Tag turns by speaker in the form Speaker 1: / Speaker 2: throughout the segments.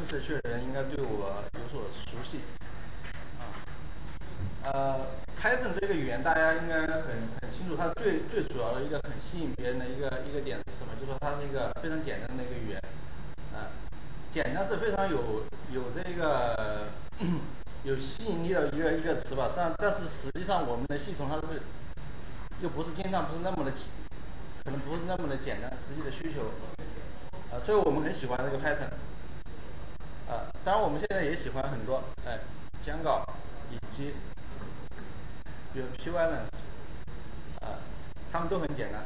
Speaker 1: 社区的人应该对我有所熟悉。Python 这个语言大家应该很清楚，它最主要的一个很吸引别人的一个点是什么？就是说它是一个非常简单的一个语言。简单是非常有这个有吸引力的一个词吧。但是实际上我们的系统它是又不是经常不是那么的，可能不是那么的简单，实际的需求。所以我们很喜欢这个 Python。当然我们现在也喜欢很多Django 以及比如 Pylance，他们都很简单。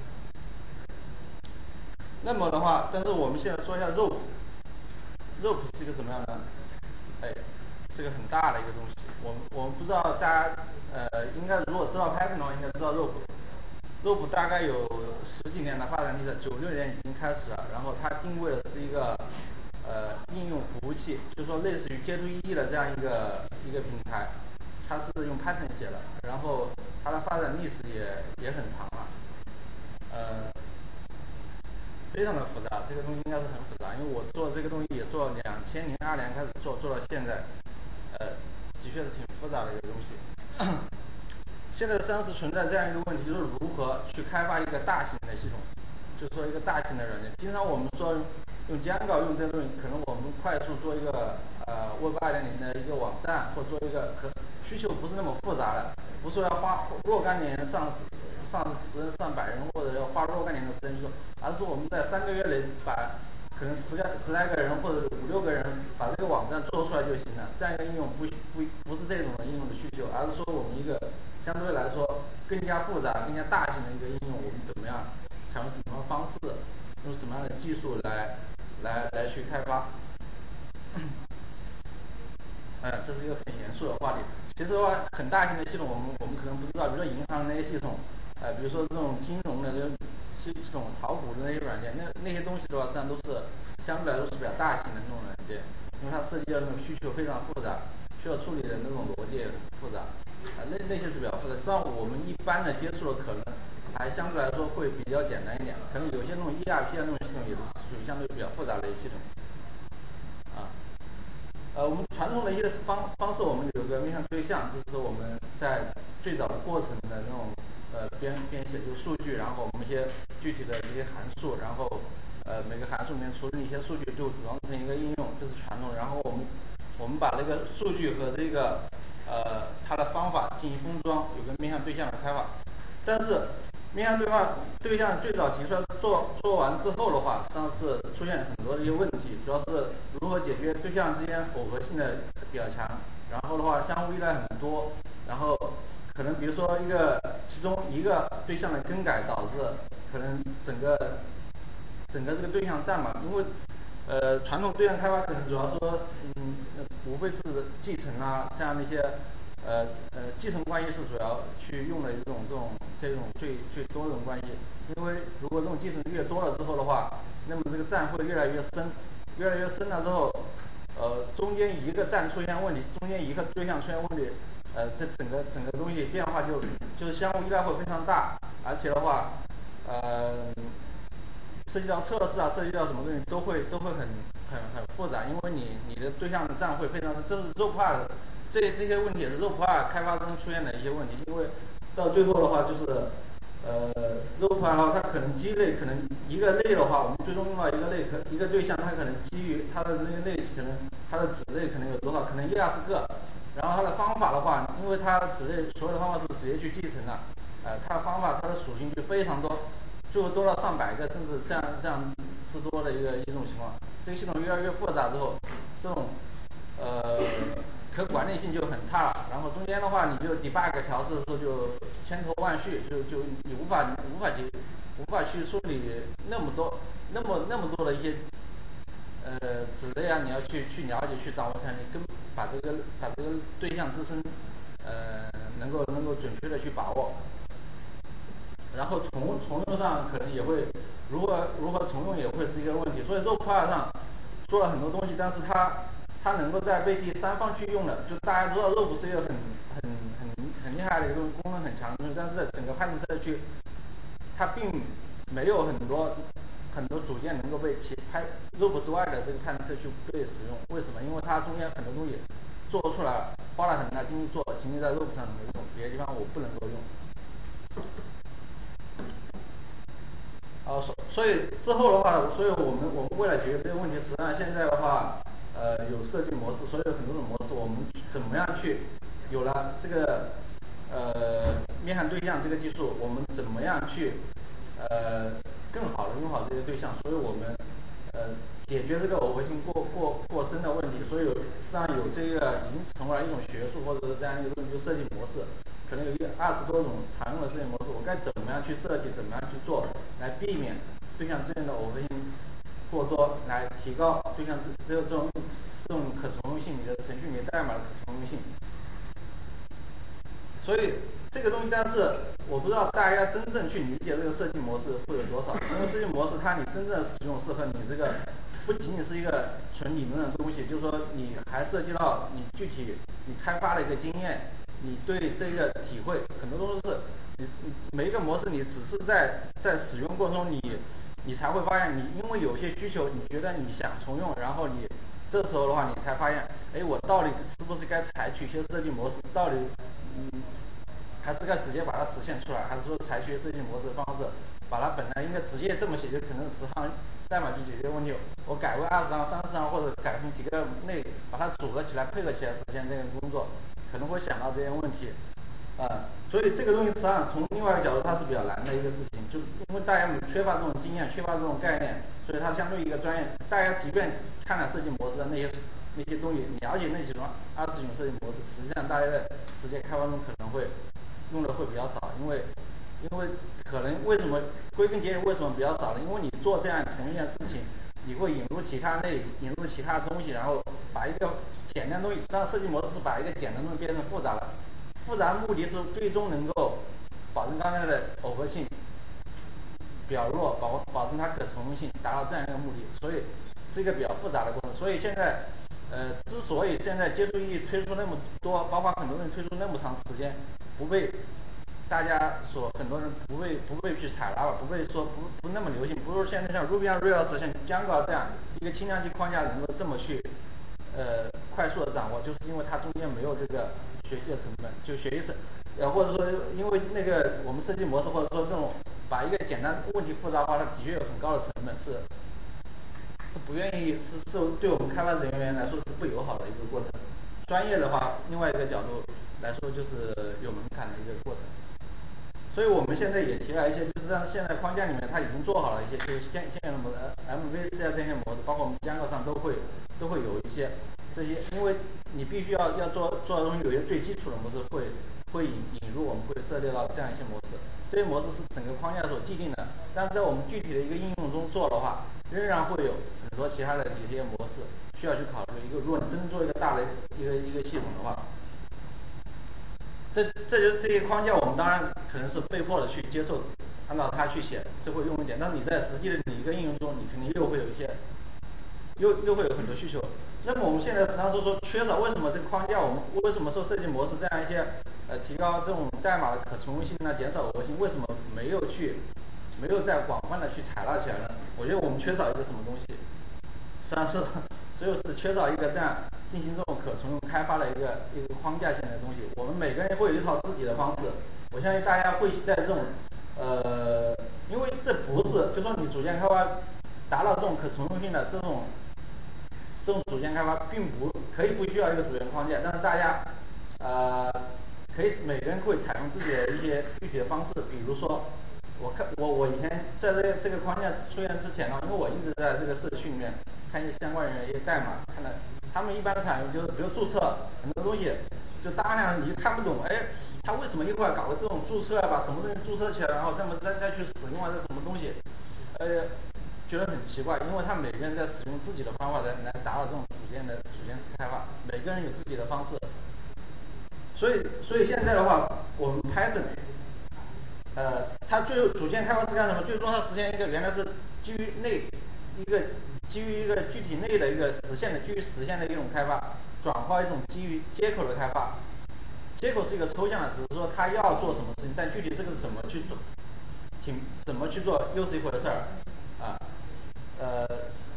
Speaker 1: 那么的话，但是我们现在说一下 Rope 是一个怎么样的？是个很大的一个东西。我们不知道大家应该如果知道 Python 的话，应该知道 Rope 大概有10几年的发展历史，96年已经开始了。然后它定位的是一个应用服务器，就是说类似于J2EE的这样一个平台。它是用 Python 写的，然后它的发展历史也很长了。非常的复杂，这个东西应该是很复杂，因为我做这个东西也做2002年开始做到现在，的确是挺复杂的一个东西。现在实际上是存在这样一个问题，就是如何去开发一个大型的系统，就是说一个大型的软件。经常我们说用 Django 用这个东西，可能我们快速做一个Web 2.0的一个网站，或做一个需求不是那么复杂的，不是要花若干年上十上百人，或者要花若干年的时间去做，而是说我们在3个月内把可能十来个人或者5、6个人把这个网站做出来就行了。这样一个应用不是这种的应用的需求，而是说我们一个相对来说更加复杂、更加大型的一个应用，我们怎么样采用什么方式，用什么样的技术来去开发。这是一个很严肃的话题。其实的话，很大型的系统，我们可能不知道，比如说银行那些系统，比如说这种金融的这种炒股的那些软件，那些东西的话，实际上都是相对来说是比较大型的那种软件，因为它涉及到那种需求非常复杂，需要处理的那种逻辑也很复杂。那些是比较复杂。实际上我们一般的接触的可能还相对来说会比较简单一点，可能有些那种 ERP 的那种系统也是属于相对比较复杂的一些系统。我们传统的一些方式，我们有个面向对象，这是我们在最早的过程的那种编写出数据，然后我们一些具体的一些函数，然后每个函数里面处理一些数据，就组装成一个应用，这是传统。然后我们把这个数据和这个它的方法进行封装，有个面向对象的开发。但是面向对象最早提出来做完之后的话，实际上是出现很多的一些问题，主要是如何解决对象之间耦合性的比较强，然后的话相互依赖很多，然后可能比如说其中一个对象的更改导致可能整个这个对象占嘛，因为传统对象开发可能主要说无非是继承啊，像那些继承关系是主要去用的这种最多的这种关系。因为如果这种继承越多了之后的话，那么这个站会越来越深，越来越深了之后，中间一个站出现问题，中间一个对象出现问题，这整个东西变化就是相互依赖会非常大，而且的话，涉及到测试啊，涉及到什么东西都会很复杂，因为你的对象的站会非常，这是 Rope 这些问题也是 Rope 开发中出现的一些问题，因为到最后的话就是Rope 的话，它可能积累可能一个类的话，我们最终用到一个类一个对象，它可能基于它的那个类，可能它的子类可能有多少，可能1、20个，然后它的方法的话，因为它子类所有的方法是直接去继承的，它的方法它的属性就非常多。最后多到上百个，甚至这样之多的一种情况。这个系统越来越复杂之后，这种可管理性就很差了。然后中间的话，你就 debug 调试的时候就千头万绪，就你无法去处理那么多的一些子类啊，你要去了解去掌握才，你把这个对象自身能够准确的去把握。然后重用上可能也会，如何重用也会是一个问题。所以 Rope 上做了很多东西，但是它能够在被第三方去用的，就大家知道 Rope 是一个很厉害的一个功能很强的东西，但是在整个 Python 社区，它并没有很多很多组件能够被ROP 之外的这个探测去被使用。为什么？因为它中间很多东西做出来，花了很大精力做，仅仅在 ROP 上能用，别的地方我不能够用。所以之后的话，所以我们为了解决这个问题，实际上现在的话，有设计模式，所以有很多种模式，我们怎么样去有了这个面向对象这个技术，我们怎么样去更好的用好这些对象，所以我们解决这个耦合性过深的问题，所以实际上有这个已经成为了一种学术，或者是这样一个设计模式，可能有20多种常用的设计模式，我该怎么样去设计，怎么样去做，来避免对象之间的耦合性过多，来提高对象这种可重用性，你的程序里代码的可重用性。所以这个东西，但是我不知道大家真正去理解这个设计模式会有多少，因为设计模式它你真正使用是和你这个不仅仅是一个纯理论的东西，就是说你还涉及到你具体你开发的一个经验，你对这个体会，很多都是你每一个模式你只是在使用过程中你才会发现，你因为有些需求你觉得你想重用，然后你这时候的话你才发现，哎，我到底是不是该采取一些设计模式，到底还是该直接把它实现出来，还是说采取设计模式的方式，把它本来应该直接这么写，就可能10行代码去解决问题，我改为20行、30行，或者改成几个内，把它组合起来、配合起来实现这个工作，可能会想到这些问题。所以这个东西实际上从另外一个角度，它是比较难的一个事情，就因为大家缺乏这种经验，缺乏这种概念，所以它相对一个专业，大家即便看了设计模式的那些东西，了解那几种20种设计模式，实际上大家在实践开发中可能会用的会比较少，因为可能为什么归根结底为什么比较少呢？因为你做这样同一件事情，你会引入其他东西，然后把一个简单的东西，实际上设计模式是把一个简单的东西变成复杂的，复杂的目的是最终能够保证刚才的耦合性表弱，保证它可重用性，达到这样一个目的，所以是一个比较复杂的过程。所以现在之所以现在接触意义推出那么多，包括很多人推出那么长时间，不被大家很多人不被去采纳了，不被说不那么流行，不是现在像 Ruby on Rails 像 Django 这样一个轻量级框架能够这么去快速的掌握，就是因为它中间没有这个学习的成本，就学习或者说因为那个我们设计模式或者说这种把一个简单问题复杂化，它的确有很高的成本，是不愿意是对我们开发人员来说是不友好的一个过程。专业的话，另外一个角度来说就是有门槛的一个过程。所以我们现在也提了一些，就是让现在框架里面它已经做好了一些，就是现有的模式 MVC 啊这些模式，包括我们 Django 上都会有一些这些，因为你必须要做的东西，有些最基础的模式会引入，我们会涉猎到这样一些模式。这些模式是整个框架所既定的，但是在我们具体的一个应用中做的话，仍然会有很多其他的一些模式需要去考虑。如果你真做一个大的一个系统的话。这些框架，我们当然可能是被迫的去接受，按照它去写，这会用一点。但是你在实际的一个应用中，你肯定又会有一些，又会有很多需求。那么我们现在实际上是说缺少，为什么这个框架，我们为什么说设计模式这样一些提高这种代码的可重用性呢，减少耦合性，为什么没有再广泛的去采纳起来呢？我觉得我们缺少一个什么东西，实际上是所以是缺少一个这样进行这种可重用开发的一个框架性的东西。我们每个人会有一套自己的方式，我相信大家会在这种因为这不是就说你组件开发达到这种可重用性的这种组件开发，并可以不需要一个组件框架，但是大家可以每个人会采用自己的一些具体的方式，比如说。我以前在这个框架出现之前呢，因为我一直在这个社区里面看一些相关人员一些代码，看的他们一般的采用就是比如注册很多东西，就大量你就看不懂，哎，他为什么一会儿搞个这种注册啊，把什么东西注册起来，然后那么再去使用啊，这什么东西，觉得很奇怪，因为他每个人在使用自己的方法来达到这种组件式开发，每个人有自己的方式，所以现在的话，我们Python。它最后组件开发是干什么？最终它实现一个原来是基于一个具体内的一个基于实现的一种开发，转化一种基于接口的开发。接口是一个抽象的，只是说它要做什么事情，但具体这个是怎么去做，又是一回事儿啊。 呃，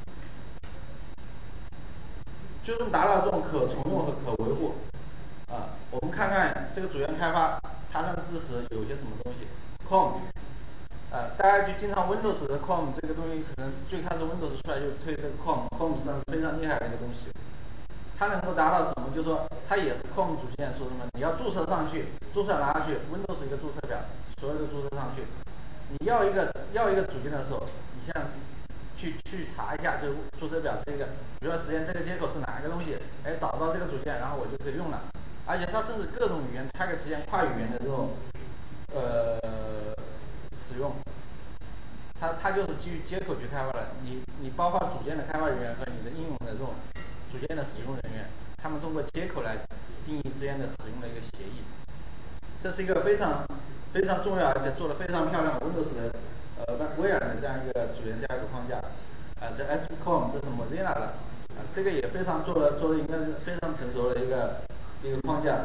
Speaker 1: 就是达到这种可重用和可维护。我们看看这个组件开发，它上支持有些什么东西。COM，大家就经常 Windows 的 COM 这个东西，可能最开始 Windows 出来就推这个 COM 实际上非常厉害的一个东西。它能够达到什么？就是说，它也是 COM 组件，说什么？你要注册上去，注册拿下去，Windows 一个注册表，所有的注册上去。你要一个组件的时候，你像去查一下，就是注册表这个，比如说实验这个接口是哪一个东西，哎，找到这个组件，然后我就可以用了。而且它甚至各种语言它可以实现跨语言的这种使用。它就是基于接口去开发的。你包括组件的开发人员和你的应用的这种组件的使用人员，他们通过接口来定义之间的使用的一个协议。这是一个非常非常重要而且做的非常漂亮的 Windows 的威尔的这样一个组件架构框架。这 SCOM 这是 Mozilla 的，这个也非常做的应该是非常成熟的一个框架。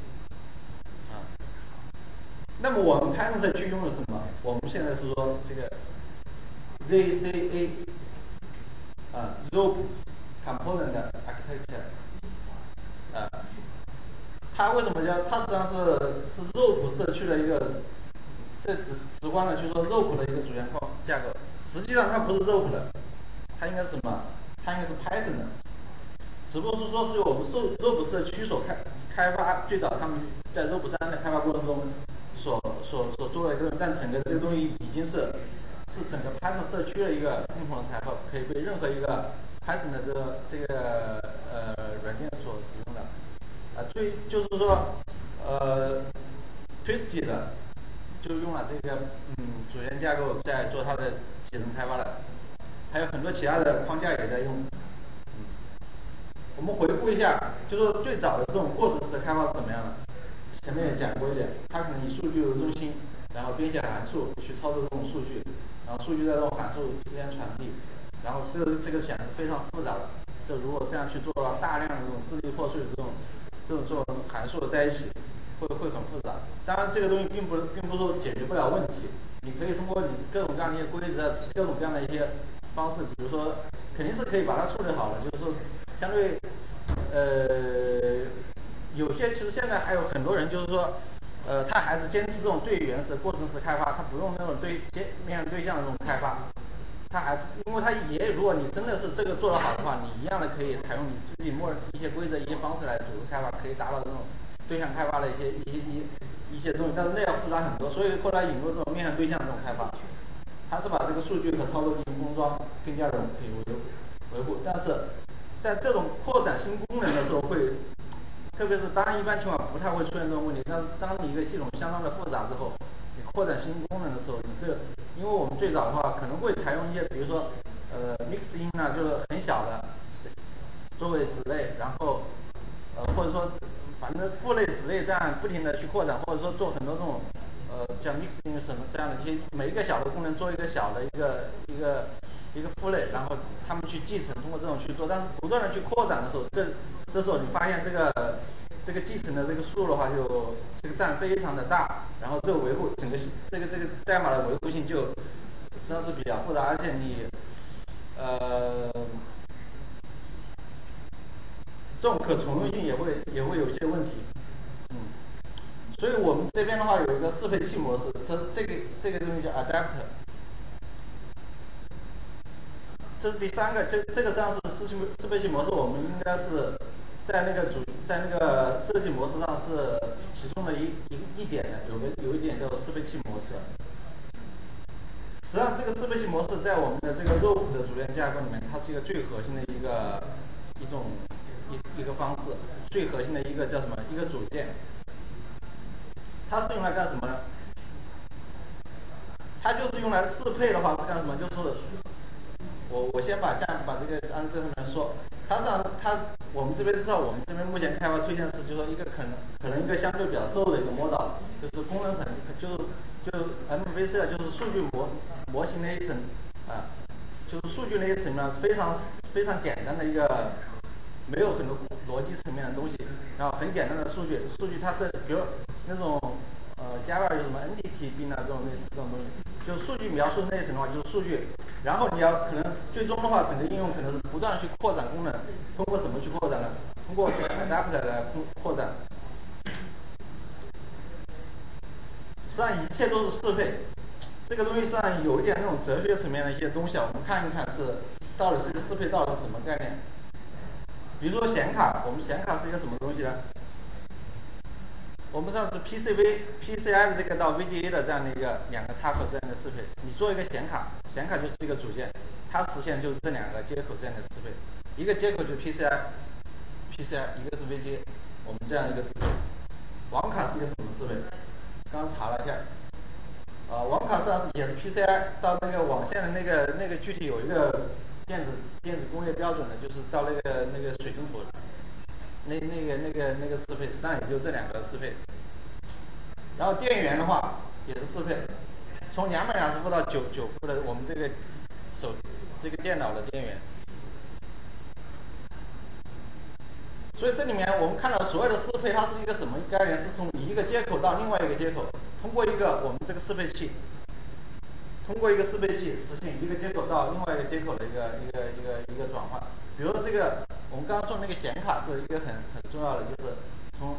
Speaker 1: 那么我们 Python 去用了什么？我们现在是说这个 ZCA Rope Component Architecture。它为什么叫？它实际上是 Rope 社区的一个，这直观的去说 Rope 的一个组件框架构。实际上它不是 Rope 的，它应该是什么？它应该是 Python 的。只不过是说是由我们Rope 社区所开发，最早他们在 Rope 3的开发过程中所做的一个，但整个这个东西已经是整个 Python 社区的一个共同的财富，可以被任何一个 Python 的这个软件所使用的。就是说Twisted 的就用了这个组件架构在做它的集成开发的，还有很多其他的框架也在用。我们回顾一下，就说最早的这种过程式开发是怎么样的？前面也讲过一点，它可能以数据为中心，然后编写函数去操作这种数据，然后数据在这种函数之间传递，然后这个显然是非常复杂的。这如果这样去做到大量的这种支离破碎的这种函数在一起，会很复杂。当然，这个东西并不是说解决不了问题，你可以通过你各种各样的一些规则，各种各样的一些方式，比如说肯定是可以把它处理好的，就是说相对有些其实现在还有很多人就是说，他还是坚持这种最原始的过程式开发，他不用那种面对象的这种开发，他还是因为他也如果你真的是这个做得好的话，你一样的可以采用你自己默认一些规则、一些方式来组织开发，可以达到这种对象开发的一些东西，但是那要复杂很多，所以后来引入这种面向对象这种开发，它是把这个数据和操作进行封装，更加容易维护，但这种扩展新功能的时候会。特别是当然一般情况不太会出现这种问题，但是当你一个系统相当的复杂之后，你扩展新功能的时候，你这个，因为我们最早的话可能会采用一些，比如说mix in 啊，就是很小的作为子类，然后或者说反正父类子类这样不停的去扩展，或者说做很多这种像 mix in 什么这样的一些每一个小的功能做一个小的一个父类，然后他们去继承，通过这种去做，但是不断的去扩展的时候，这时候你发现这个继承的这个数的话，就这个占非常的大，然后这个维护整个这个代码的维护性就实际上是比较复杂，而且你这种可重用性也会有一些问题。所以我们这边的话有一个适配器模式，这个东西叫 adapter。这是第三个，这个实际上是适配器模式，我们应该是在那个设计模式上是其中的一点的，有一点叫适配器模式。实际上，这个适配器模式在我们的这个 Rope 的组件架构里面，它是一个最核心的一个方式，最核心的一个叫什么？一个组件。它是用来干什么呢？它就是用来适配的话是干什么？就是我先把这个按这上面说，我们这边至少我们这边目前开发推荐是，就是说一个可能一个相对比较瘦的一个 model， 就是功能就是 MVC 啊，就是数据模型那一层就是数据那一层呢非常非常简单的一个，没有很多逻辑层面的东西，然后很简单的数据它是比如那种Java 有什么 entity bin 啊这种类似这种东西。 就是数据描述内层的话就是数据，然后你要可能最终的话，整个应用可能是不断去扩展功能，通过什么去扩展呢？通过 adapter 来扩展。实际上一切都是适配，这个东西实际上有一点那种哲学层面的一些东西啊，我们看一看是到底这个适配到底是什么概念。比如说显卡，我们显卡是一个什么东西呢？我们上次 PCI 的这个到 VGA 的这样的一个两个插口这样的适配，你做一个显卡，显卡就是一个组件，它实现就是这两个接口这样的适配，一个接口就是 PCI，一个是 VGA，我们这样一个适配。网卡是一个什么适配？刚查了一下，网卡实际上也是 PCI 到那个网线的那个具体有一个电子工业标准的，就是到那个水晶头，那个适配，实际上也就这两个适配。然后电源的话也是适配，从220伏到9伏的我们这个电脑的电源。所以这里面我们看到所有的适配，它是一个什么概念？是从一个接口到另外一个接口，通过一个我们这个适配器，实现一个接口到另外一个接口的一个转换。比如说这个我们刚刚说那个显卡是一个很重要的，就是从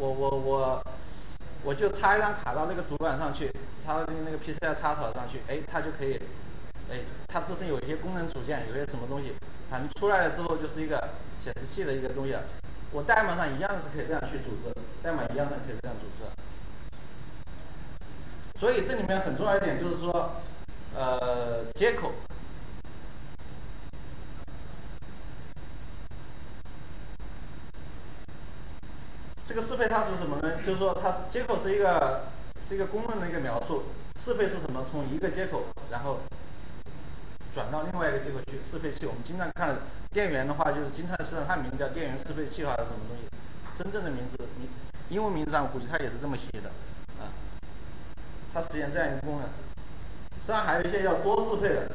Speaker 1: 我就插一张卡到那个主板上去，插到那个 PCI 插头上去，它就可以，它自身有一些功能组件，有些什么东西，反正出来了之后就是一个显示器的一个东西了。我代码上一样是可以这样去组织，所以这里面很重要一点就是说，接口。这个适配它是什么呢？就是说它接口是一个功能的一个描述，适配是什么？从一个接口然后转到另外一个接口去。适配器我们经常看的电源的话，就是经常市场它名字叫电源适配器还是什么东西，真正的名字英文名字上我估计它也是这么写的啊。它实现这样一个功能。实际上还有一些要多适配的，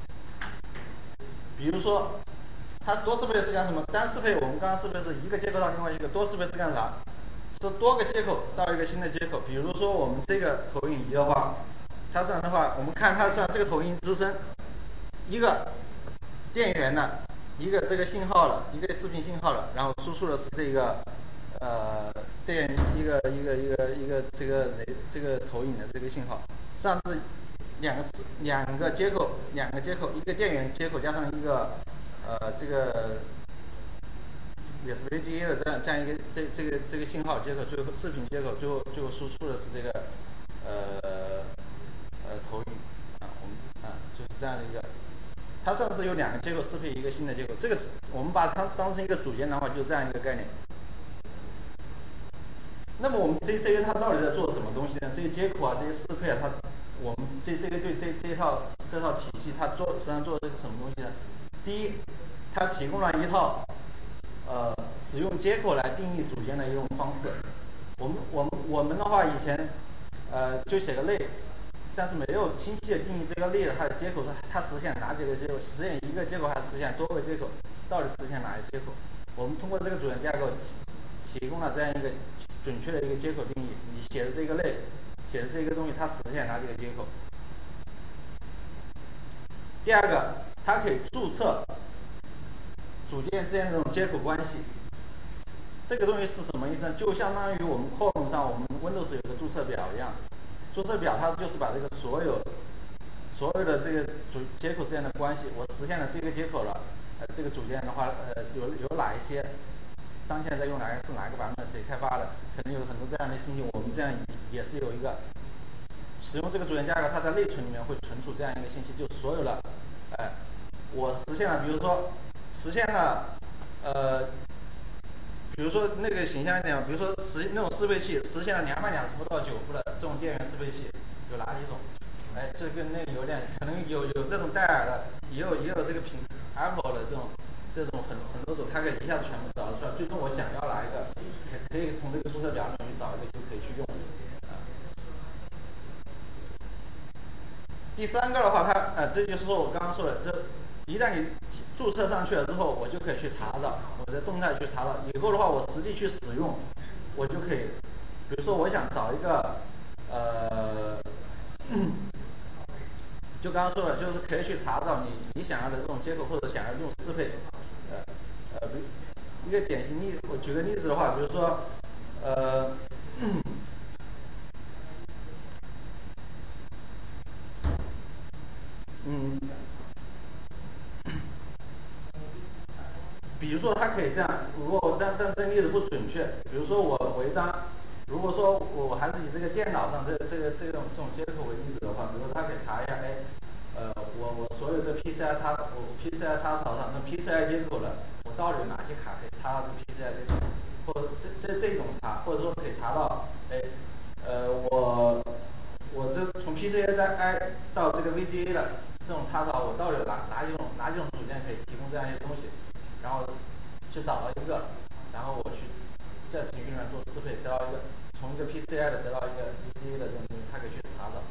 Speaker 1: 比如说它多适配是干什么？单适配我们刚刚适配是一个接口到另外一个，多适配是干啥？是多个接口到一个新的接口。比如说我们这个投影仪的话，它这样的话，我们看它这个投影支撑，一个电源的，一个这个信号了，一个视频信号了，然后输出的是这个这样一个这个投影的这个信号，实际上是两个接口，一个电源接口加上一个这个也是 VGA 的这样一个这个信号接口，最后视频接口，最后输出的是这个投影我们就是这样的一个，它上次有两个接口适配一个新的接口，这个我们把它当成一个组件的话，就是这样一个概念。那么我们 JCA 它到底在做什么东西呢？这些接口啊，这些适配啊，我们 JCA 对这套体系，它实际上做的是什么东西呢？第一，它提供了一套使用接口来定义组件的一种方式。我们的话以前就写个类，但是没有清晰的定义这个类的它的接口，它实现哪几个接口？实现一个接口还是实现多个接口？到底实现哪一个接口？我们通过这个组件架构提供了这样一个准确的一个接口定义。你写的这个类，写的这个东西，它实现哪几个接口？第二个，它可以注册组件之间的这种接口关系。这个东西是什么意思呢？就相当于我们 Chrome 上我们 Windows 有个注册表一样。注册表它就是把这个所有的这个接口之间的关系，我实现了这个接口了，这个组件的话，有哪一些，当前在用哪个版本，谁开发的，可能有很多这样的信息。我们这样也是有一个使用这个组件架构，它在内存里面会存储这样一个信息，就所有的，我实现了，比如说实现了，比如说那个形象一点，比如说那种适配器实现了220伏到9伏的这种电源适配器，有哪几种？这跟那个有点，可能有这种戴尔的，也有这个Apple 的这种很多种，它可以一下子全部找得出来。最终我想要哪一个，可以从这个注册表里面去找一个就可以去用。第三个的话，这就是说我刚刚说的，这一旦你注册上去了之后，我就可以去查找，我在动态去查找。以后的话，我实际去使用，我就可以，比如说我想找一个就刚刚说的，就是可以去查找你想要的这种接口或者想要这种适配。呃一个典型例，我举个例子的话，比如说呃嗯，比如说它可以这样，如果但这个例子不准确，比如说我一张，如果说我还是以这个电脑上这种接口为例子的话，比如说它可以查一下，哎，我所有的 PCI 插槽上的 PCI 接口了，我到底有哪些卡可以插到这个 PCI 接口，或者这种查，或者说可以查到，哎，我这从 PCI 到这个 VGA 的这种插槽，我到底有哪几种组件可以提供这样一些东西？然后去找到一个，然后我去在程序里面做适配，得到一个从一个 PCI 的得到一个 VGA 的这种东西，它可以去查找。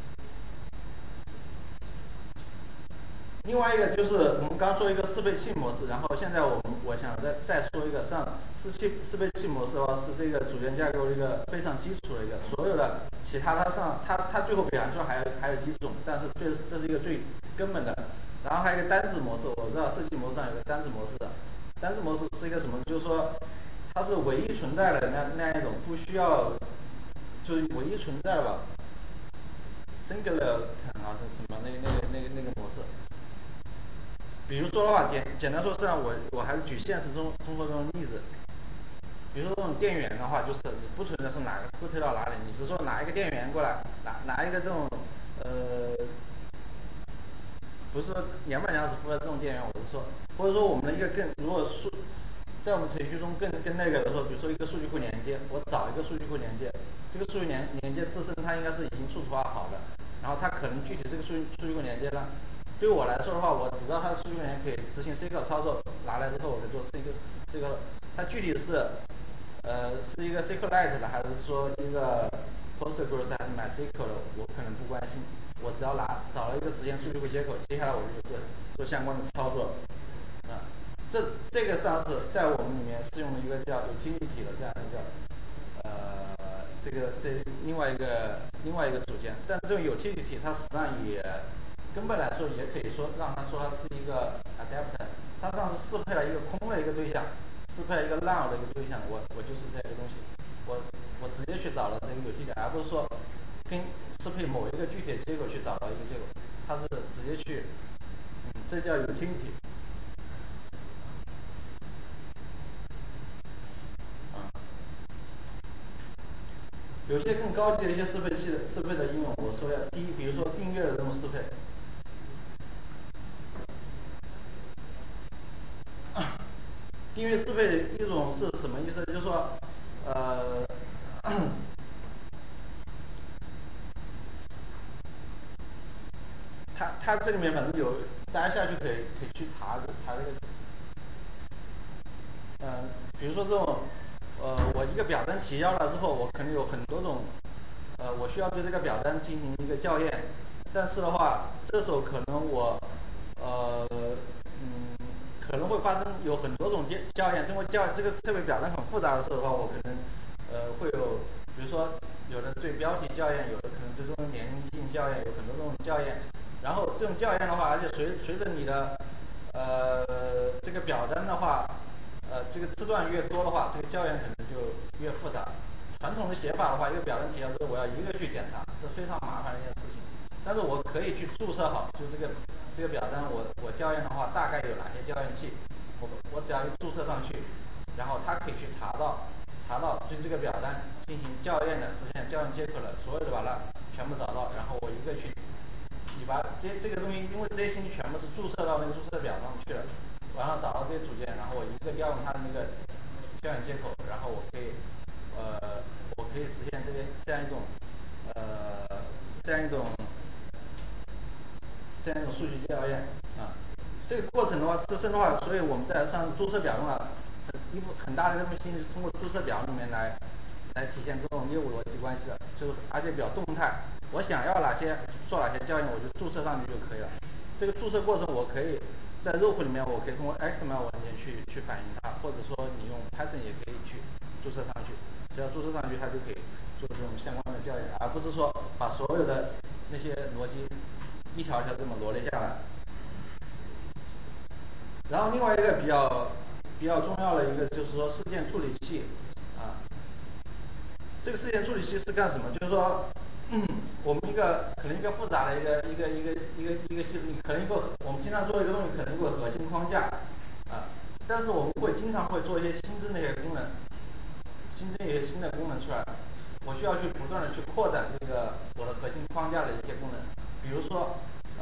Speaker 1: 另外一个就是我们刚说一个适配器模式，然后现在我想再说一个适配器模式的话，是这个组件架构一个非常基础的一个，所有的其他它最后表现出来还有几种，但是这是一个最根本的。然后还有一个单子模式，我知道设计模式上有个单子模式的，单子模式是一个什么？就是说它是唯一存在的那一种，不需要就是唯一存在的吧，singular 啊是什么那个模式。比如说的话，简单说，是让我还是举现实生活中的例子。比如说这种电源的话，就是你不存在是哪个适配到哪里，你是说拿一个电源过来，拿一个这种不是说220伏的这种电源，我是说，或者说我们的一个如果在我们程序中更那个的时候，比如说一个数据库连接，我找一个数据库连接，这个数据连接自身它应该是已经数字化好的，然后它可能具体这个数据库连接呢，对我来说的话，我只知道它的数据库连接可以执行 SQL 操作，拿来之后我可以做这个，它具体是一个 SQLite 的，还是说一个 Postgres 还是 MySQL 的，我可能不关心。我只要找了一个实现数据库接口，接下来我就做相关的操作。啊，这个上是在我们里面是用的一个叫 utility 的这样一个这另外一个组件，但这种 utility 它实际上也根本来说也可以说让它说它是一个 adapter，它上是适配了一个空的一个对象，适配了一个 null 的一个对象，我就是这样一个东西，我直接去找了这个 utility，而不是说跟适配某一个具体的接口去找到一个结果，它是直接去，这叫 utility。啊，有些更高级的一些适配的应用，我说要第一，比如说订阅的这种适配。订阅适配一种是什么意思？就是说，呃，它这里面反正有，大家下去可以去查这个，比如说这种，我一个表单提交了之后，我肯定有很多种，我需要对这个表单进行一个校验，但是的话，这时候可能呃，可能会发生有很多种校验，这个特别表单很复杂的时候的话，我可能，会有，比如说有的对标题校验，有的可能对这种年龄性校验，有很多这种校验，然后这种校验的话，而且随着你的这个表单的话，这个字段越多的话，这个校验可能就越复杂。传统的写法的话，一个表单提交之后，我要一个去检查，这非常麻烦的一件事情。但是我可以去注册好，就这个表单我校验的话，大概有哪些校验器，我只要一注册上去，然后它可以去查到对这个表单进行校验的，实现校验接口的，所有的把它全部找到，然后我一个去，你把这个东西，因为这些信息全部是注册到那个注册表上去了，然后找到这些组件，然后我一个调用它的那个校验接口，然后我可以实现这样一种呃这样一种数据校验啊。这个过程的话，自身的话，所以我们在上注册表的话，很大的这部分信息是通过注册表里面来体现这种业务逻辑关系的，就是而且比较动态。我想要做哪些校验，我就注册上去就可以了。这个注册过程，我可以在 root 里面，我可以通过 XML 文件去反映它，或者说你用 Python 也可以去注册上去。只要注册上去，它就可以做这种相关的校验，而不是说把所有的那些逻辑一条一条这么罗列下来。然后另外一个比较重要的一个就是说事件处理器啊，这个事件处理器是干什么？就是说，我们可能一个复杂的一个系统，可能我们经常做一个东西，可能一个核心框架啊，但是我们经常会做一些新增的一些功能，新增一些新的功能出来，我需要去不断的去扩展我的核心框架的一些功能，比如说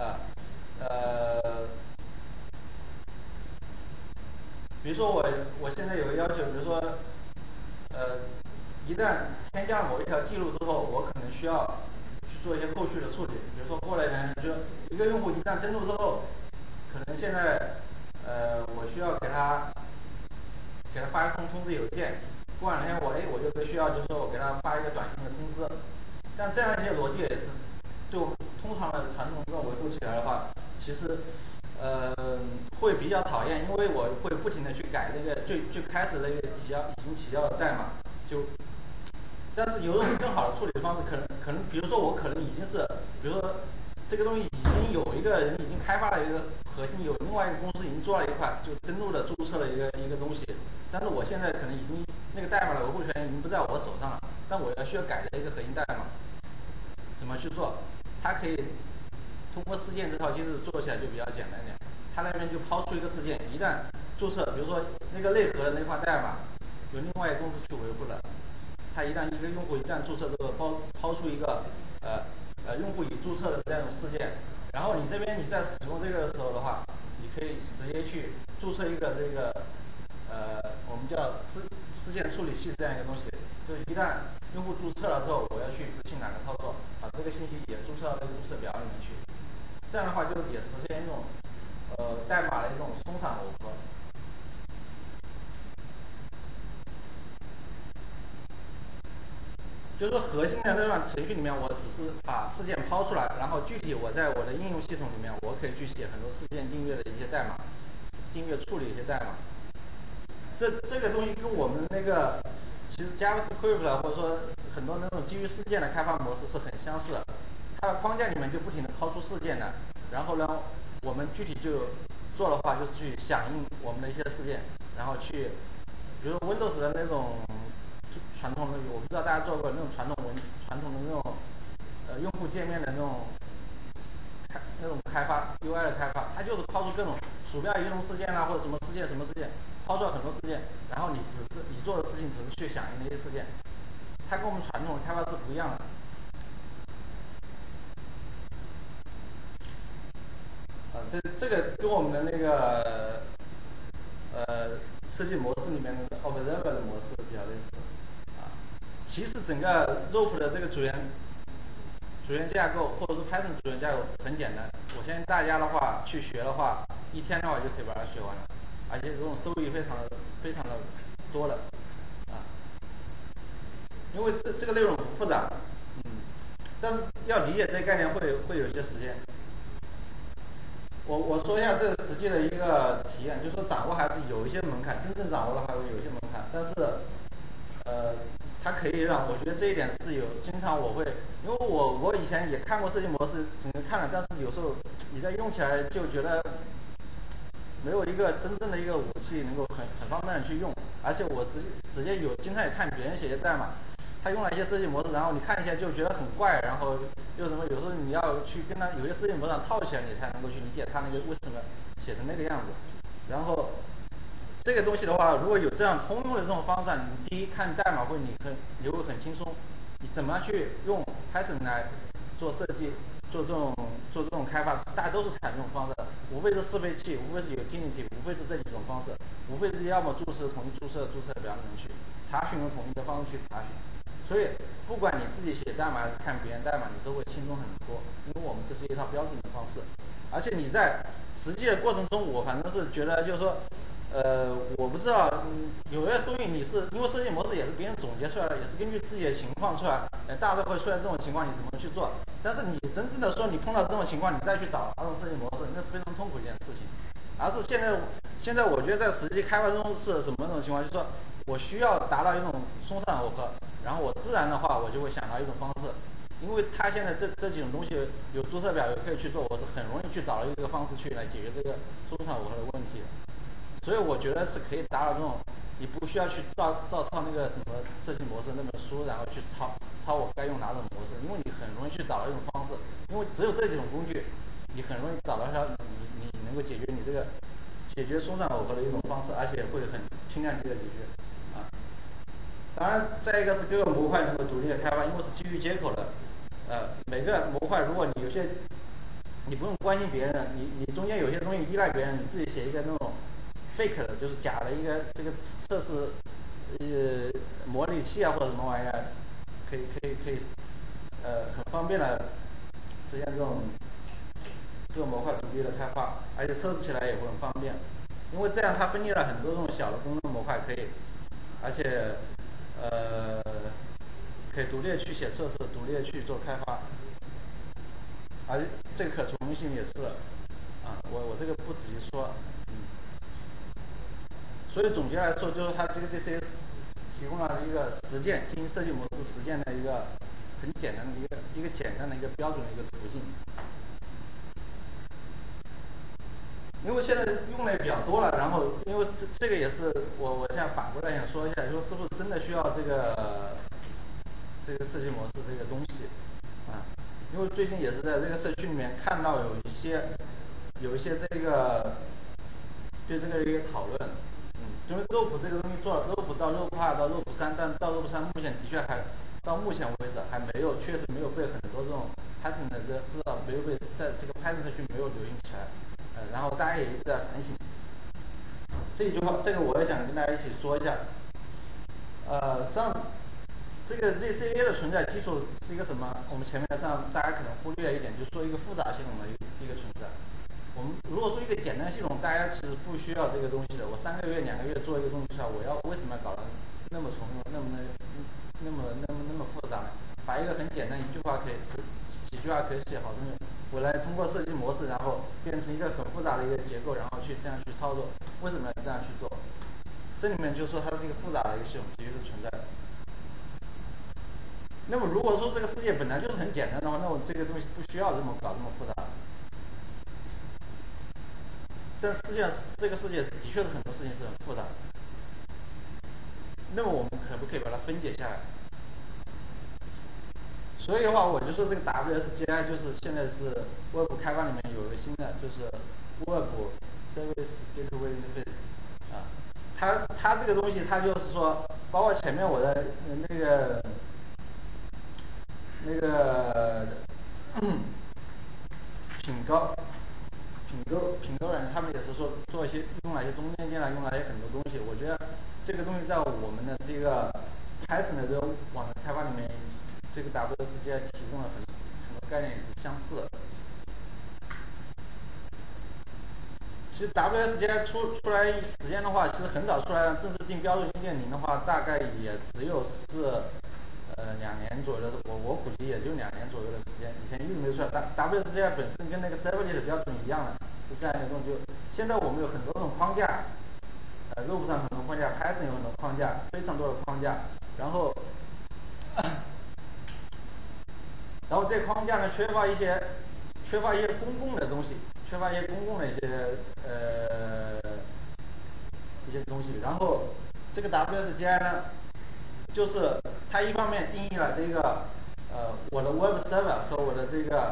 Speaker 1: 比如说我现在有个要求，比如说一旦添加某一条记录之后，我可能需要去做一些后续的处理。比如说过来人，就一个用户一旦登录之后，可能现在我需要给他发一封通知邮件。过两天我就需要就是说我给他发一个短信的通知。像这样一些逻辑也是对我们通常的传统这种维护起来的话，其实会比较讨厌，因为我会不停的去改那个最开始的一个已经提交的代码，但是有一种更好的处理方式，可能比如说我可能已经是，比如说这个东西已经有一个人已经开发了一个核心，有另外一个公司已经做了一块就登录的注册的一个东西，但是我现在可能已经那个代码的维护权已经不在我手上了，但我需要改的一个核心代码，怎么去做？它可以通过事件这套机制做起来就比较简单一点，它那边就抛出一个事件，一旦注册，比如说那个内核的那块代码有另外一个公司去维护了，它一个用户一旦注册之后抛出一个用户已注册的这样一种事件，然后你这边你在使用这个的时候的话，你可以直接去注册一个我们叫事件处理器这样一个东西，就一旦用户注册了之后，我要去执行哪个操作，把这个信息也注册到这个注册表里面去，这样的话就也实现一种代码的一种松散耦合。就是说核心的那段程序里面，我只是把事件抛出来，然后具体我在我的应用系统里面，我可以去写很多事件订阅的一些代码，订阅处理一些代码。这个东西跟我们那个其实 JavaScript 或者说很多那种基于事件的开发模式是很相似的。它的框架里面就不停的抛出事件的，然后呢，我们具体就做的话，就是去响应我们的一些事件，然后去，比如 Windows 的那种传统的，我不知道大家做过那种传统的那种用户界面的那种开发 UI 的开发，它就是抛出各种鼠标移动事件啊，或者什么事件什么事件，抛出了很多事件，然后你做的事情只是去响应那些事件，它跟我们传统的开发是不一样的。这个跟我们的那个设计模式里面的 Observer 的模式比较类似啊。其实整个 Rope 的这个组员架构或者是 Python 组员架构很简单，我相信大家的话去学的话，一天的话就可以把它学完了，而且这种收益非常的多的啊。因为这个内容很复杂，但是要理解这个概念会有一些时间。我说一下这个实际的一个体验，就是说掌握还是有一些门槛，真正掌握的还会有一些门槛，但是它可以让我觉得这一点是经常我会，因为我以前也看过设计模式，整个看了，但是有时候你在用起来就觉得没有一个真正的一个武器能够很方便的去用，而且我直接经常也看别人写的代码，他用了一些设计模式，然后你看起来就觉得很怪，然后有时候你要去跟他有些设计模式套起来，你才能够去理解他那个为什么写成那个样子。然后这个东西的话，如果有这样通用的这种方式，你第一看代码会你会很轻松，你怎么去用 Python 来做设计，做这种开发，大家都是采用方式，无非是适配器，无非是Utility，无非是这几种方式，无非是要么注册统一注册表里面去查询，用统一的方式去查询。所以不管你自己写代码还是看别人代码，你都会轻松很多，因为我们这是一套标准的方式，而且你在实际的过程中，我反正是觉得就是说。我不知道，有些东西你是因为设计模式也是别人总结出来的，也是根据自己的情况出来，大概会出来这种情况你怎么去做？但是你真正的说你碰到这种情况，你再去找那种设计模式，那是非常痛苦一件事情。而是现在我觉得在实际开发中是什么那种情况，就是说我需要达到一种松散耦合，然后我自然的话我就会想到一种方式， 因为它现在这几种东西有注册表也可以去做，我是很容易去找到一个方式去来解决这个中场耦合的问题，所以我觉得是可以达到这种，你不需要去照抄那个什么设计模式那本书，然后去抄我该用哪种模式，因为你很容易去找到一种方式，因为只有这几种工具，你很容易找到你能够解决你这个解决松散耦合的一种方式，而且会很轻量级的解决啊。当然，再一个是各个模块能够独立的开发，因为是基于接口的。每个模块，如果你有些你不用关心别人，你中间有些东西依赖别人，你自己写一个那种 fake 的，就是假的一个这个测试模拟器啊或者什么玩意儿，可以很方便的实现这种各个模块独立的开发，而且测试起来也会很方便，因为这样它分离了很多这种小的功能模块，可以，而且呃可以独立的去写测试，独立的去做开发，而且这个可重复性也是啊，我这个不仔细说，所以总结来说，就是它这个 JCS 提供了一个实践进行设计模式实践的一个很简单的一个简单的一个标准的一个途径。因为现在用的也比较多了，然后因为这个也是我现在反过来想说一下，说是不是真的需要这个设计模式这个东西啊？因为最近也是在这个社区里面看到有一些这个对这个一个讨论，因为肉谱这个东西做肉谱到肉谱2到肉谱3，但到肉谱3目前的确还到目前为止还没有，确实没有被很多这种 Python 的至少没有被在这个 Python 社区没有流行起来，然后大家也一直在反省。这句话，这个我也想跟大家一起说一下。这个 ZCA 的存在基础是一个什么？我们前面大家可能忽略一点，就是说一个复杂系统的一个存在。我们如果说一个简单系统，大家其实不需要这个东西的。我3个月、2个月做一个东西出来，我为什么要搞得那么重用，那么复杂呢？把一个很简单一句话可以几句话可以写好东西，我来通过设计模式，然后变成一个很复杂的一个结构，然后这样去操作。为什么要这样去做？这里面就说它是一个复杂的一个系统其实是存在的。那么如果说这个世界本来就是很简单的话，那我这个东西不需要搞这么复杂。但实际上这个世界的确是很多事情是很复杂的。那么我们可不可以把它分解下来？所以的话，我就说这个 WSGI 就是现在是 Web 开发里面有一个新的，就是 Web Service Gateway Interface 啊。它这个东西，它就是说，包括前面我的那个品高人，他们也是说做一些用了一些中间件用了一些很多东西。我觉得这个东西在我们的这个 Python 的这个网站开发里面，这个 WSGI 提供了很多概念也是相似的。其实 WSGI 出来时间的话，其实很早出来了，正式定标准 1.0 的话，大概也只有2年左右的，我估计也就2年左右的时间，以前一直没出来。WSGI 本身跟那个 Servlet 的标准一样的，是这样一个东西。就现在我们有很多种框架，Ruby 上很多框架 ，Python 有很多框架，非常多的框架。然后这框架呢，缺乏一些公共的东西，缺乏一些公共的一些东西。然后这个 WSGI 呢，就是它一方面定义了这个我的 Web Server 和我的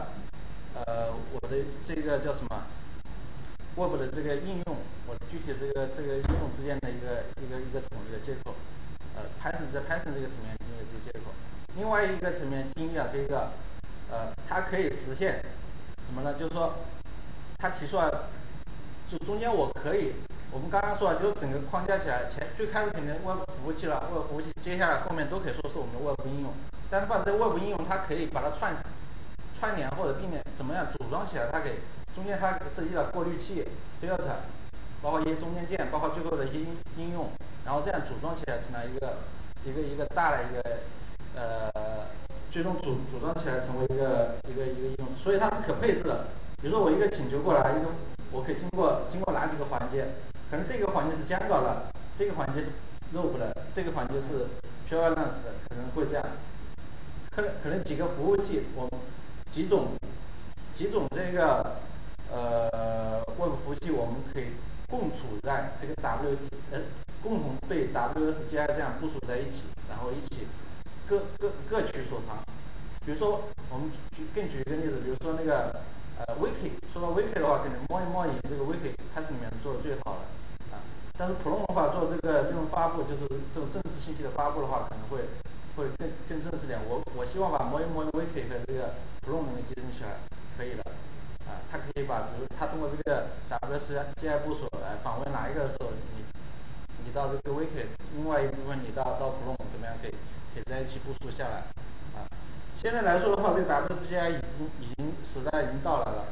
Speaker 1: 这个叫什么 Web 的这个应用，我具体这个应用之间的一个统一的接口。Python 在 Python 这个层面定义了这个接口。另外一个层面定义了这个它可以实现什么呢？就是说它提出来，就中间我们刚刚说了，就是整个框架起来，最开始肯定 Web 服务器了，Web 服务器接下来后面都可以说是我们的 Web 应用。但是把这个 Web 应用，它可以把它串联或者并联怎么样组装起来，它给中间它设计了过滤器 filter， 包括一些中间件，包括最后的一些应用，然后这样组装起来成了一个大的最终组装起来成为一个应用，所以它是可配置的。比如说我一个请求过来，我可以经过哪几个环节？可能这个环节是 Django 的，这个环节是 Rope 的，这个环节是 Purelance 的，可能会这样。 可能几个服务器，我们几种这个Web 服务器，我们可以共处在这个共同被 WSGI 这样部署在一起，然后一起各取所长。比如说，我们举一个例子，比如说那个Wiki， 说到 Wiki 的话，可能摸一摸你这个 Wiki， 它是里面做的最好的啊。但是 Plum 的话，做这种发布，就是这种正式信息的发布的话，可能会更正式点。我希望把摸一摸 Wiki 和这个 Plum 能集成起来，可以的啊。它可以把，比如它通过这个 WSGI 部署来访问哪一个的时候，你到这个 Wiki， 另外一部分你到 Plum 怎么样可以在一起部署下来啊。现在来说的话，这个 WSGI 时代已经到来了。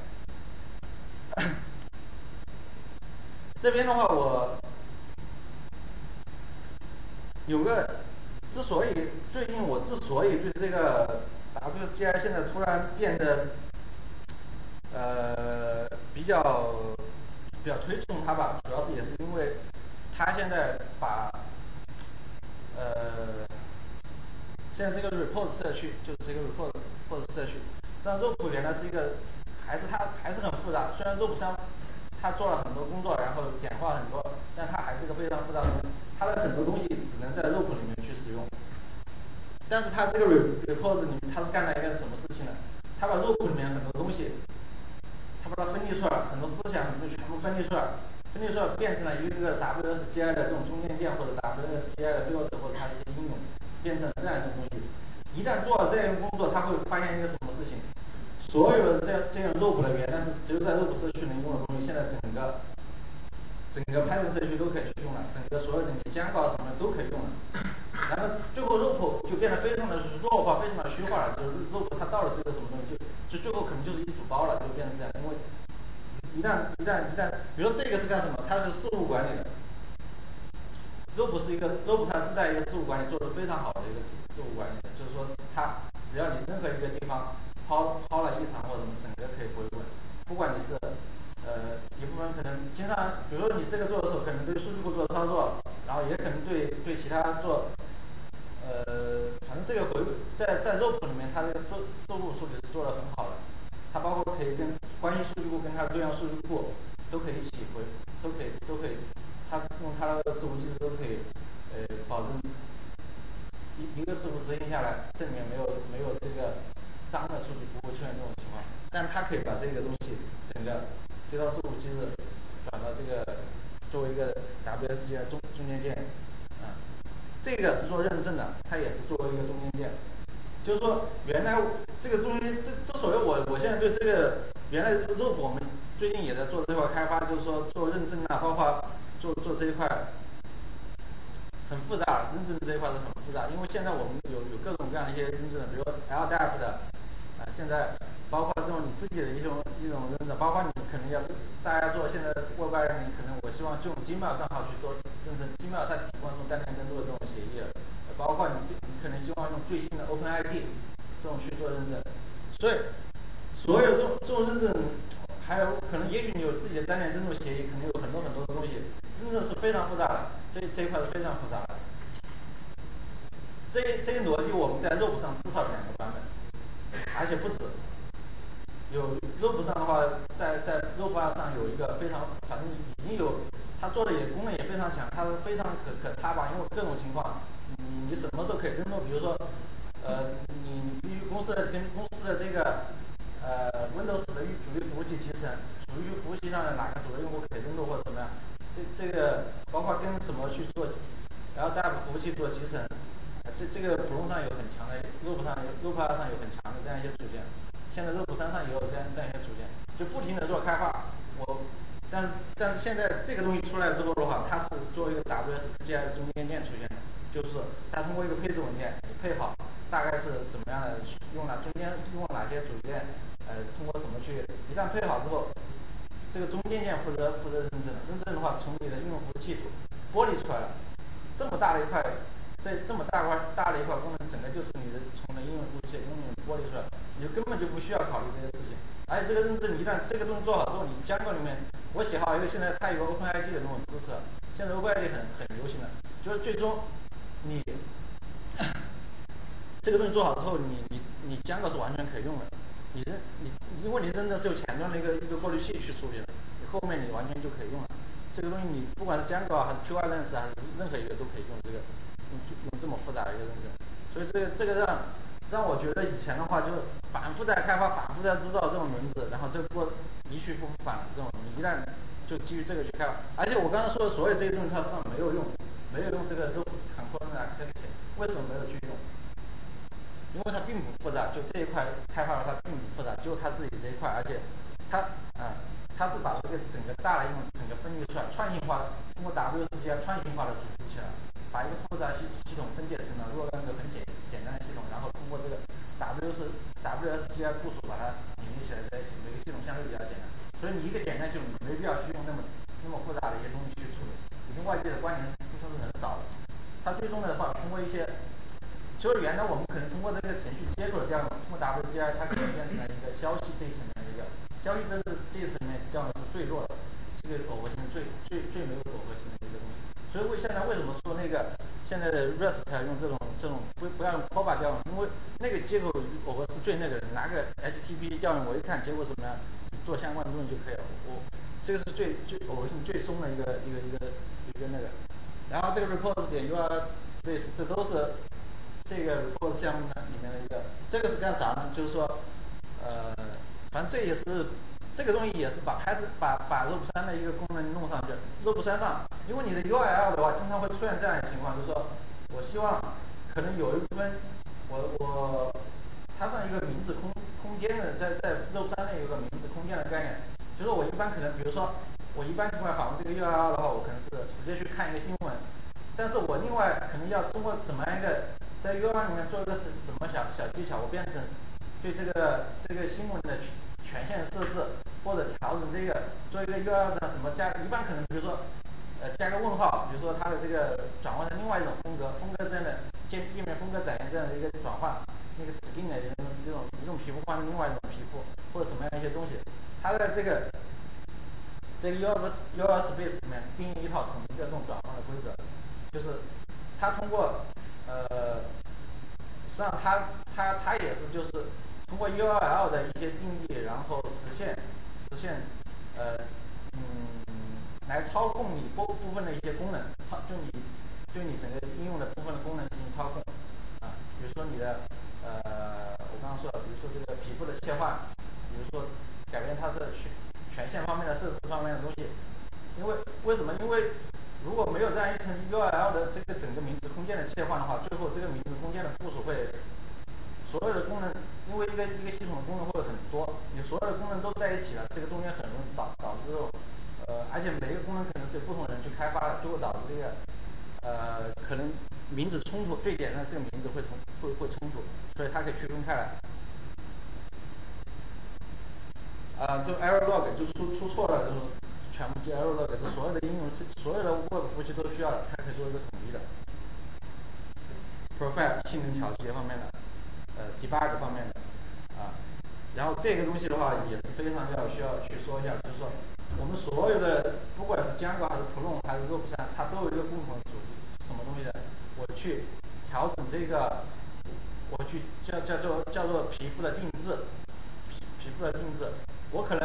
Speaker 1: 这边的话，我有个最近我之所以对这个 WSGI 现在突然变得比较推崇它吧，主要是也是因为它现在把现在这个 report 社区，就是这个 report 社区，实际上 ROP 原来是一个还是很复杂，虽然 ROP 商它做了很多工作，然后简化很多，但它还是个非常复杂的东西，它的很多东西只能在 ROP 里面去使用。但是它这个 report 里面它是干了一个什么事情呢？它把 ROP 里面很多东西，它把它分离出来，很多思想全部分离出来，变成了一个 WSGI 的这种中间件，或者 WSGI 的 build， 或者它的一些应用，变成这样一个东西。一旦做了这样一个工作，他会发现一个什么事情？所有的这样 ROP 的源，但是只有在 ROP 社区能用的东西，现在整个 Python 社区都可以去用了，整个所有的你Django什么都可以用了。然后最后 ROP 就变得非常的弱化，非常的虚化了。就是 ROP 它到底是个什么东西？就最后可能就是一组包了，就变成这样。因为一旦，比如说这个是干什么？它是事务管理的。ROP 它自带一个事务管理，做得非常好的一个事务管理，就是说它只要你任何一个地方抛了异常或者什么，整个可以回滚。不管你是一部分可能经常，比如说你这个做的时候，可能对数据库做操作，然后也可能对其他做反正这个在 ROP 里面，它这个事务处理是做得很好的。它包括可以跟关系数据库跟它对应数据库都可以一起都可以，它用它的事务机制都可以保证一个事务执行下来，这里面没有这个脏的数据不会出现这种情况。但它可以把这个东西整个这套事务机制转到这个作为一个 WSGI 中间件啊。这个是做认证的，它也是作为一个中间件。就是说，原来这个中间，之所以我现在对这个原来 ROP 我们最近也在做这块开发，就是说做认证啊，包括做这一块很复杂，认证这一块是很复杂，因为现在我们有各种各样的一些认证，比如 LDAP 的现在包括这种你自己的一种认证，包括你可能要大家做现在 Web 2.0，可能我希望用 Gmail 账号去做认证，Gmail 它提供这种单链登录的这种协议，包括你可能希望用最新的 OpenID 这种去做认证，所以所有这种认证，还有可能也许你有自己的单链登录协议，可能有很多的东西，认证是非常复杂的，这一块是非常复杂的。这些逻辑我们在 ROP 上至少2个版本，而且不止。有 ROP 上的话，在 ROP 2上有一个非常，反正已经有，它做的功能也非常强，它是非常可插吧，因为各种情况，你什么时候可以登录？比如说，你必须公司的这个Windows 的主力服务器集成，主力服务器上的哪个主流用户可以登录或者怎么样？这个包括跟什么去做，然后大服务器做集成，这个普通上有很强的 ROP 2上有很强的这样一些组件。现在 ROP 3上也有这样一些组件，就不停的做开发。但是现在这个东西出来之后的话，它是作为一个 WSGI 的中间件出现的，就是它通过一个配置文件，你配好大概是怎么样的，中间用哪些组件，通过怎么去，一旦配好之后，这个中间件负责认证，认证的话从你的应用服务器剥离出来了，这么大的一块。这么大的一块功能，整个就是你的从的应用服务器应用剥离出来，你就根本就不需要考虑这些事情。而且这个认证，一旦这个东西做好之后，你Django里面我写好一个，现在它有个 OpenID 的那种支持，现在 OpenID 很流行的，就是最终你这个东西做好之后，你你 Django 是完全可以用的。你因为你真的是有前端的一个过滤器去处理的，你后面你完全就可以用了。这个东西你不管是 Django 还是 QI 认识还是任何一个都可以用这个，用这么复杂的一个认证。所以这个让我觉得以前的话就是反复在开发，反复在制造这种轮子，然后这过一去不复返的这种，你一旦就基于这个去开发。而且我刚才说的所有这些东西它实际上没有用这个 root component architecture， 为什么没有去用？因为它并不复杂，就这一块开发的它并不复杂，就它自己这一块，而且它是把这个整个大的应用整个分离出来，串性化，通过 WSGI 串性化的组织起来，把一个复杂系统分解成了若干个很简单的系统，然后通过这个 WSGI 部署把它连接起来在一起，每个系统相对比较简单，所以你一个简单系统你没必要去用那么复杂的一些东西去处理，你跟外界的关联支撑是很少的。它最终的话通过一些就是原来我们可能通过这个程序接口的调用，通过 WGI 它可能变成了一个消息这一层面的一个消息，这一层面调用是最弱的，这个耦合性最没有耦合性的一个东西。所以现在为什么说那个现在的 REST 用这种不要用 CORBA 调用，因为那个接口耦合是最那个的，拿个 HTTP 调用我一看结果什么样，做相关的东西就可以了。这个是最耦合性最松的一个那个。然后这个 report 点 URL space 这都是这个 report 项目里面的一个，这个是干啥呢？就是说，反正这也是这个东西也是把 Rope3 的一个功能弄上去。Rope3 上，因为你的 URL 的话，经常会出现这样的情况，就是说我希望可能有一部分它上一个名字空间的，在 Rope3 内有个名字空间的概念，就是我一般可能比如说我一般情况访问这个 URL 的话，我可能是直接去看一个新闻。但是我另外可能要通过怎么样一个在 URL 里面做一个是什么小技巧，我变成对这个新闻的权限设置或者调整这个做一个 URL 的什么加，一般可能比如说加个问号，比如说它的这个转换成另外一种风格这样的页面风格展现这样的一个转换，那个 skin 的一种皮肤换另外一种皮肤或者什么样一些东西，它的这个URL space 里面定义一套统一的这种转换的规则，就是它通过实际上它也是就是通过 URL 的一些定义，然后实现来操控你部分的一些功能，对你整个应用的部分的功能进行操控比如说你的我刚刚说的，比如说这个皮肤的切换，比如说改变它的权限方面的设置方面的东西。因为什么？因为如果没有这样一层 URL 的这个整个名字空间的切换的话，最后这个名字空间的部署会所有的功能，因为一个系统的功能会很多，你所有的功能都在一起了，这个中间很容易导致而且每一个功能可能是有不同人去开发的，就会导致这个可能名字冲突，最简单的这个名字会冲突，所以它可以区分开来。就 error log 就出错了，就是全部接 error log，这所有的应用所有的 Web 服务器都需要的，它可以做一个统一的。profile 性能调节方面的，debug 方面的然后这个东西的话也是非常需要去说一下，就是说我们所有的不管是 Django 还是 Plum 还是 Rope3，它都有一个共同的主题，什么东西呢？我去调整这个，我去叫做皮肤的定制，皮肤的定制，我可能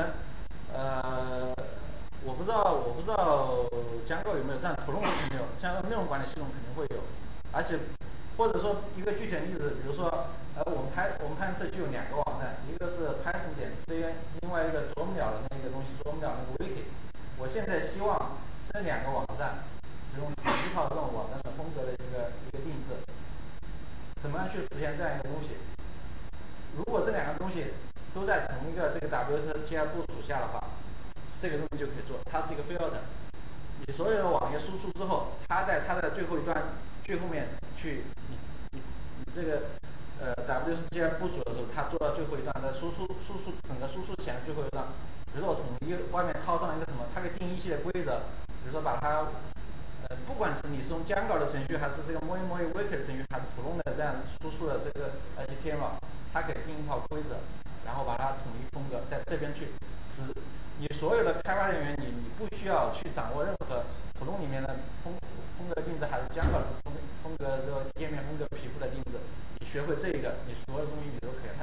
Speaker 1: 我不知道 Django 有没有，但 Plum 肯定有，像内容管理系统肯定会有，而且或者说一个具体的例子，比如说我们拍摄就有2个网站，一个是 Python.cn， 另外一个啄木鸟的那个东西，啄木鸟那个 wiki。我现在希望这2个网站使用同一套这种网站的风格的一个定制，怎么样去实现这样一个东西？如果这2个东西都在同一个这个 WSGI 部署下的话，这个东西就可以做，它是一个 filter。你所有的网页输出之后，它在它的最后一端最后面去你这个WSGI 部署的时候，它做到最后一段的输出整个输出前的最后一段，比如说我统一外面套上一个什么，它可以定义一系列规则，比如说把它不管是你是用 Django 的程序，还是这个 MoiWiki 的程序，还是普通的这样输出的这个 HTML， 它可以定一套规则，然后把它统一风格在这边去你所有的开发人员，你不需要去掌握任何普通里面的风格定制，还是 Django 的风格这个页面风格皮肤的定制，你学会这个，你所有东西你都可以了。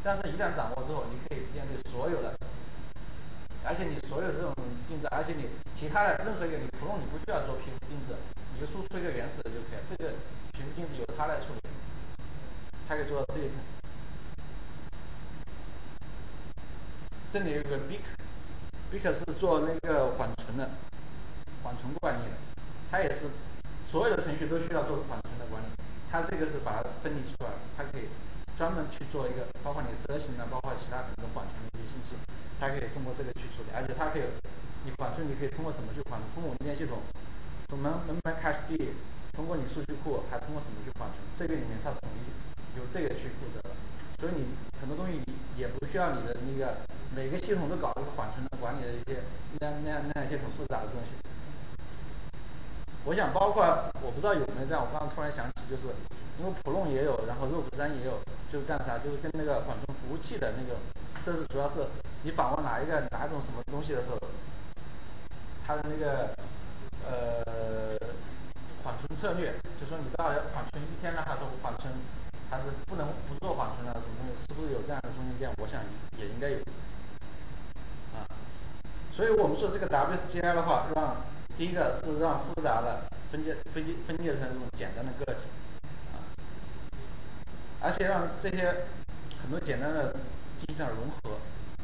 Speaker 1: 但是一旦掌握之后，你可以实现对所有的，而且你所有这种定制，而且你其他的任何一个你普通你不需要做皮肤定制，你就输出一个原始的就可以了。这个皮肤定制由它来处理，它可以做到这一层。这里有个 Beak 是做那个缓存的，缓存管理的，它也是所有的程序都需要做缓存的管理。它这个是把它分离出来了，它可以专门去做一个，包括你蛇形的，包括其他很多缓存的一些信息，它可以通过这个去处理，而且它可以，你缓存你可以通过什么去缓存？通过文件系统，从门牌 cache D，通过你数据库，还通过什么去缓存？这个里面它统一由这个去负责的，所以你很多东西也不需要你的那个每个系统都搞一个缓存的管理的一些那些很复杂的东西。我想包括我不知道有没有这样，我刚刚突然想起，就是因为普隆也有，然后 Rope3也有，就是干啥，就是跟那个缓存服务器的那个设置，主要是你访问哪一种什么东西的时候，它的那个缓存策略，就说你到底缓存1天呢，还是缓存，还是不能不做缓存的什么东西，是不是有这样的中间件？我想也应该有啊。所以我们说这个 WSGI 的话，第一个是让复杂的分解成这种简单的个体啊，而且让这些很多简单的进行融合。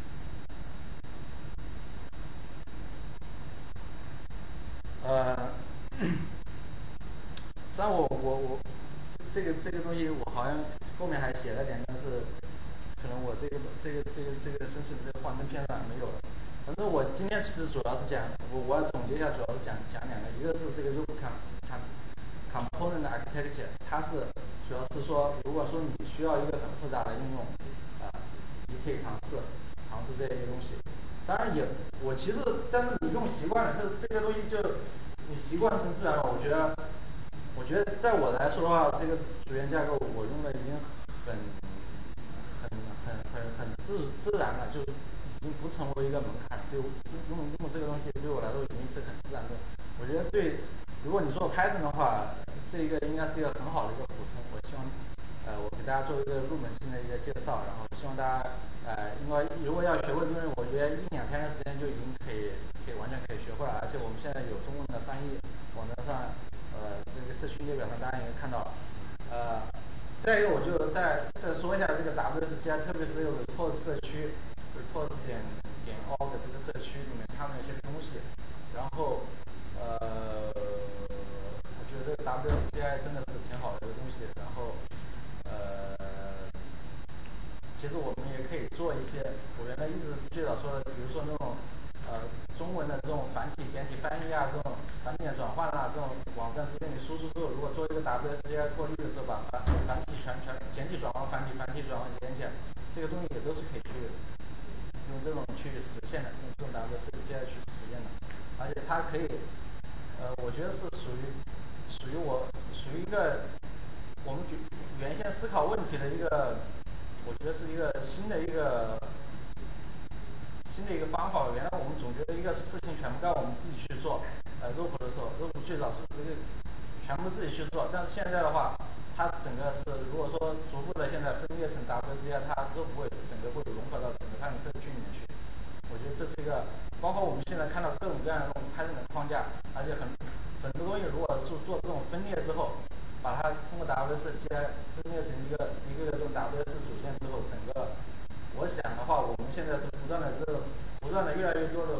Speaker 1: 实际上我这个东西我好像后面还写了点，但是可能我这个申请这个幻灯片上没有了。反正我今天其实主要是讲，我要总结一下，主要是讲两个，一个是这个 component architecture， 它是主要是说，如果说你需要一个很复杂的应用啊，你可以尝试这些东西。当然也，我其实，但是你用习惯了，这个东西就你习惯成自然了。我觉得在我来说的话，这个组件架构我用的已经很自然了，就已经不成为一个门槛。就用这个东西对我来说已经是很自然的。我觉得如果你做 Python 的话，这一个应该是一个很好的一个补充。我希望我给大家做一个入门性的一个介绍，然后希望大家因为如果要学会这东西，我觉得1-2天的时间就已经可以完全可以学会了。而且我们现在有中文的翻译，网站上这个社区列表上大家也能看到。再一个，我就再说一下这个 WSGI， 特别是这个 report 社区 report.org 这个社区里面他们一些东西。然后我觉得这个 WSGI 真的是挺好的一个东西。然后其实我们也可以做一些，我原来一直最早说的，比如说那种中文的这种繁体简体翻译啊，这种繁简转换啊，这种网站之间你输出之后，如果做一个 WSGI 过滤的时候，把繁体简体转换繁体，繁体转换简体，这个东西也都是可以去用这种去实现的，用这种 WSGI 去实现的。而且它可以我觉得是属于一个我们原先思考问题的一个，我觉得是一个新的一个方法。原来我们总觉得一个事情全部该我们自己去做，Rope 的时候，Rope 最早是这个全部自己去做，但是现在的话，它整个是如果说逐步的现在分裂成 WSGI，它都不会整个会融合到整个它的社区里面去。我觉得这是一个，包括我们现在看到各种各样的这种 Python 的框架，而且很多东西如果是做这种分裂之后，把它通过 WSGI 分裂成一个这种 WS 组件之后，整个我想的话，我们现在是不断的越来越多的